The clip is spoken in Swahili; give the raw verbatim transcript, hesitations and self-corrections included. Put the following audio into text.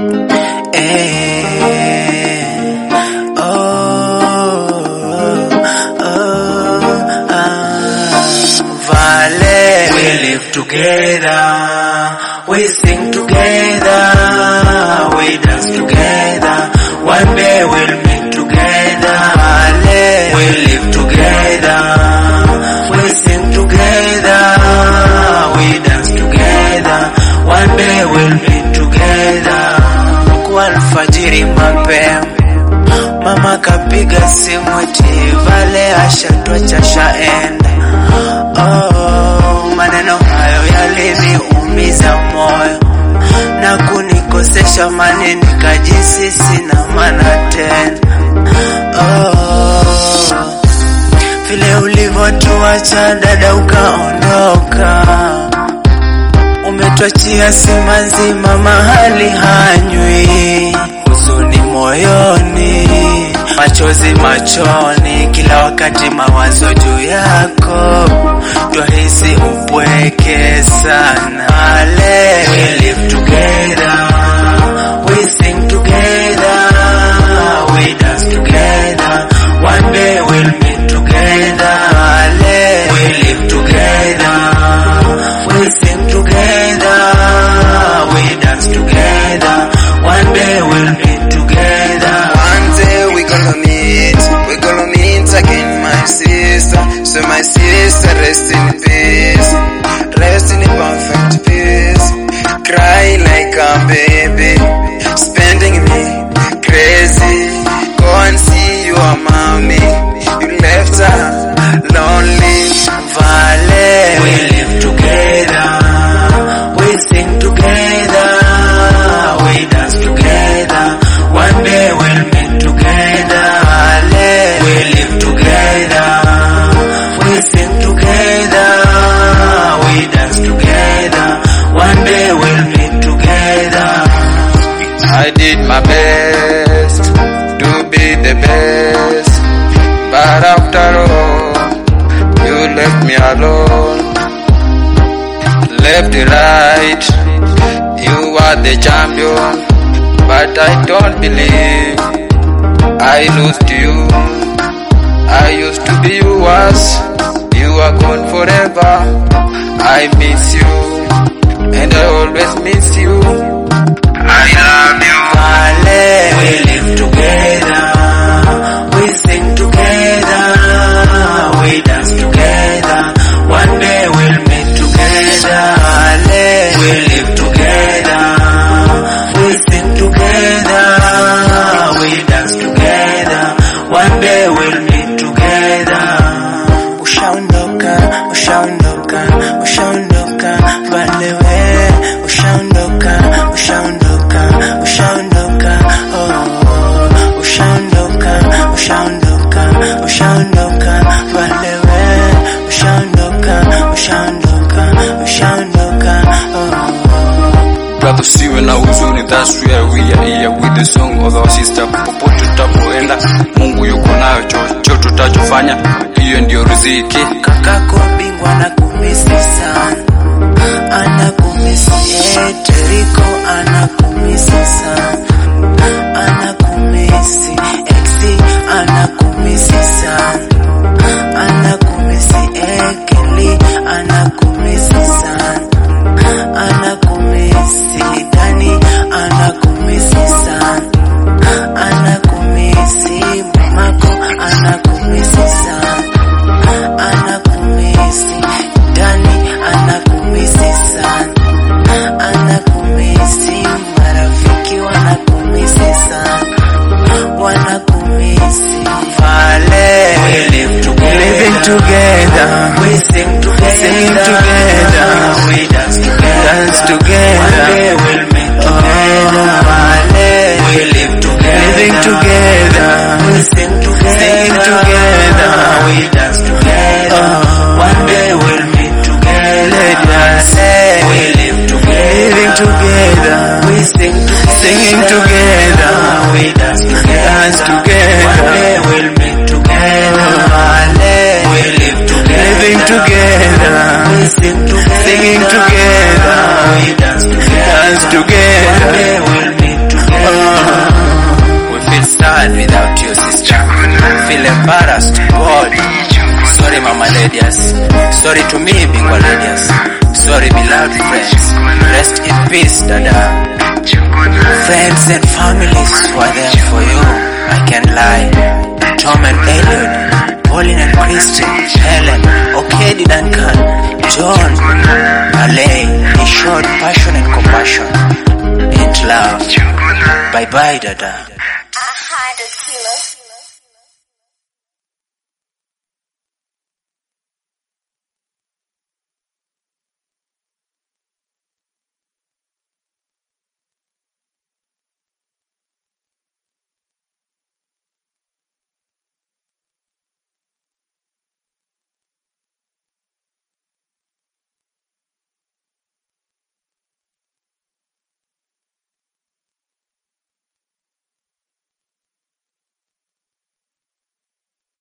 Together, we sing together, we dance together, one day we'll meet together, we live together, we sing together, we dance together, one day we'll meet together. Kwa alfajiri mapema, mama kapiga simu eti Vale ashatwacha shaenda. Oh, maneno hayo yaliniumiza moyo na kunikosesha amani, nikajisi sina maana tena. Oh, vile ulivyotuacha dada ukaondoka, umetuachia simanzi mama hali hanywi, huzuni moyoni, machozi machoni, kila wakati mawazo juu yako, twahisi upweke sana. We live together, we sing together, we dance together, one day we'll meet together. We live together, we sing together, we dance together, one day we'll meet together. One day we gonna meet, we gonna meet again, my sister. So my sister, rest in peace, rest in perfect peace. Cry like a baby, spending me crazy. Go and see your mommy, you left her lonely. Vale, we live together, we sing together, we dance together, one day we'll meet together. We live together, we sing together, we dance together, one day we'll meet together. I did my best to be the best, but after all, you left me alone. Left and right, you are the champion, but I don't believe I lost you. I used to be yours, you are gone forever. I miss you, and I always miss you. I love you. Vale, we live together, we sing together, we dance together, one day we'll meet together. We live together, we sing together, we dance together, one day we'll meet together. Ushaondoka, ushaondoka, ushaondoka, Vale we, ushaondoka, ushaondoka, ushaondoka, oh, ushaondoka, ushaondoka, ushaondoka, Vale we, ushaondoka, ushaondoka, ushaondoka, oh. Brother, siwe na huzuni, that's where we are here with the song of our sister. Popote tutapoenda, Mungu yuko nayo, chochote tutachofanya, hiyo ndio riziki. Kakako bingwa na kumisi sana, anakumisi Eteriko, anakumisi sana, anakumisi Exi, anakumisi sana, anakumisi Ekeli, anakumisi sana, anakumisi Dani, anakumisi sana, anakumisi mamako, anakumisi sana, anakumisi Dani, anakumisi sana, anakumisi marafiki, wanakumisi sana, wanakumisi. Vale, we live together, living together, we sing together, sing together, we dance together, dance together, one day we'll meet together. Vale, we live together, living together, we sing together, sing together, we dance together, one day we'll meet together. We live together, living together, we sing together, singing together, we dance together, dance together, one day we'll meet together. We live together, living together, we sing together, singing together, we dance together, dance together, one day we'll meet together. We feel sad without you, sister. Feel embarrassed, God. Sorry, Mama Ladies. Sorry to me, Bingwa Ladies. Sorry, beloved friends. Rest in peace, Dada. Friends and families who are there for you, I can't lie. Tom and Elliot, Pauline and Christine, Helen, Okedi Duncan, John, Alay, he showed passion and compassion and love. Bye bye, Dada. I had a killer.